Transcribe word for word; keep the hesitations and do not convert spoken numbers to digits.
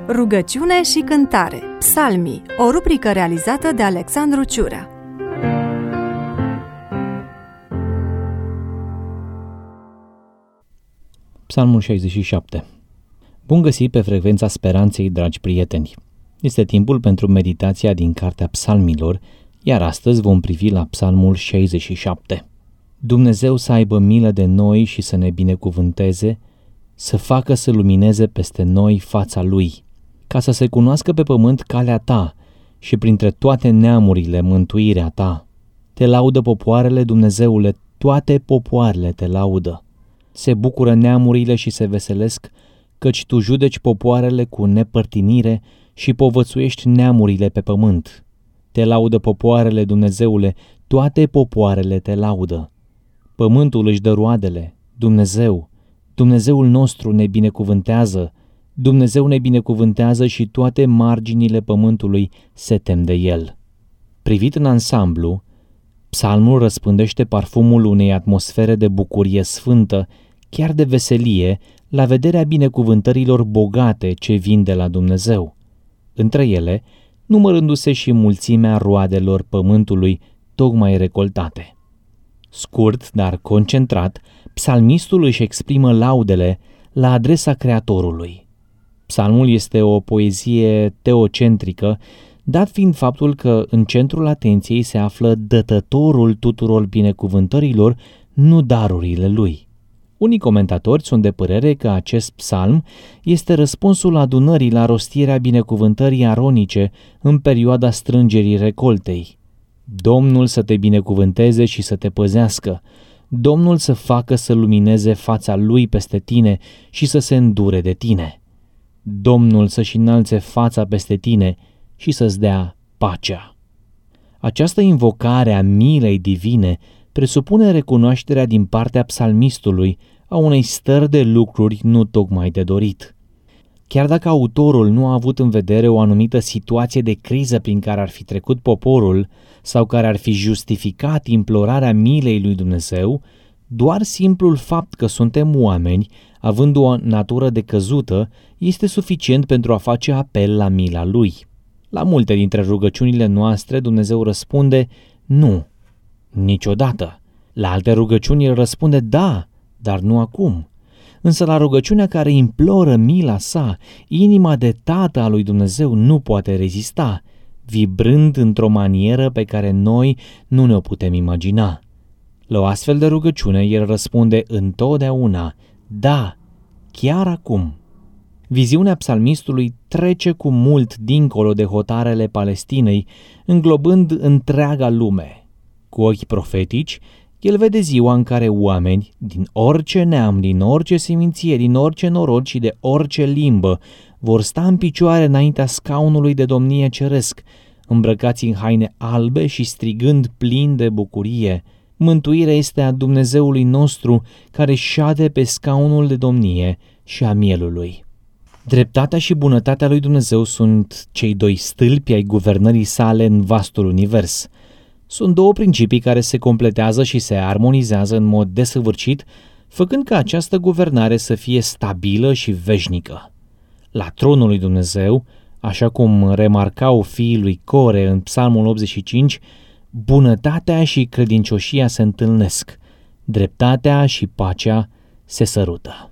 Rugăciune și cântare. Psalmii, o rubrică realizată de Alexandru Ciurea. Psalmul șaizeci și șapte. Bun găsit pe frecvența speranței, dragi prieteni! Este timpul pentru meditația din Cartea Psalmilor, iar astăzi vom privi la Psalmul șaizeci și șapte. Dumnezeu să aibă milă de noi și să ne binecuvânteze, să facă să lumineze peste noi fața Lui, ca să se cunoască pe pământ calea Ta și printre toate neamurile mântuirea Ta. Te laudă popoarele, Dumnezeule, toate popoarele te laudă. Se bucură neamurile și se veselesc, căci Tu judeci popoarele cu nepărtinire și povățuiești neamurile pe pământ. Te laudă popoarele, Dumnezeule, toate popoarele te laudă. Pământul își dă roadele, Dumnezeu, Dumnezeul nostru ne binecuvântează, Dumnezeu ne binecuvântează și toate marginile pământului se tem de El. Privit în ansamblu, psalmul răspândește parfumul unei atmosfere de bucurie sfântă, chiar de veselie, la vederea binecuvântărilor bogate ce vin de la Dumnezeu. Între ele, numărându-se și mulțimea roadelor pământului tocmai recoltate. Scurt, dar concentrat, psalmistul își exprimă laudele la adresa Creatorului. Psalmul este o poezie teocentrică, dat fiind faptul că în centrul atenției se află dătătorul tuturor binecuvântărilor, nu darurile lui. Unii comentatori sunt de părere că acest psalm este răspunsul adunării la rostirea binecuvântării aronice în perioada strângerii recoltei. Domnul să te binecuvânteze și să te păzească, Domnul să facă să lumineze fața Lui peste tine și să se îndure de tine. Domnul să-și înalțe fața peste tine și să-ți dea pacea. Această invocare a milei divine presupune recunoașterea din partea psalmistului a unei stări de lucruri nu tocmai de dorit. Chiar dacă autorul nu a avut în vedere o anumită situație de criză prin care ar fi trecut poporul sau care ar fi justificat implorarea milei lui Dumnezeu, doar simplul fapt că suntem oameni, având o natură decăzută, este suficient pentru a face apel la mila Lui. La multe dintre rugăciunile noastre Dumnezeu răspunde nu, niciodată. La alte rugăciuni El răspunde da, dar nu acum. Însă la rugăciunea care imploră mila sa, inima de tată a lui Dumnezeu nu poate rezista, vibrând într-o manieră pe care noi nu ne-o putem imagina. La o astfel de rugăciune El răspunde întotdeauna, da, chiar acum. Viziunea psalmistului trece cu mult dincolo de hotarele Palestinei, înglobând întreaga lume. Cu ochi profetici, el vede ziua în care oameni, din orice neam, din orice seminție, din orice norod și de orice limbă, vor sta în picioare înaintea scaunului de domnie ceresc, îmbrăcați în haine albe și strigând plin de bucurie. Mântuirea este a Dumnezeului nostru care șade pe scaunul de domnie și a mielului. Dreptatea și bunătatea lui Dumnezeu sunt cei doi stâlpi ai guvernării sale în vastul univers. Sunt două principii care se completează și se armonizează în mod desăvârșit, făcând ca această guvernare să fie stabilă și veșnică. La tronul lui Dumnezeu, așa cum remarcau fiii lui Core în Psalmul optzeci și cinci, bunătatea și credincioșia se întâlnesc, dreptatea și pacea se sărută.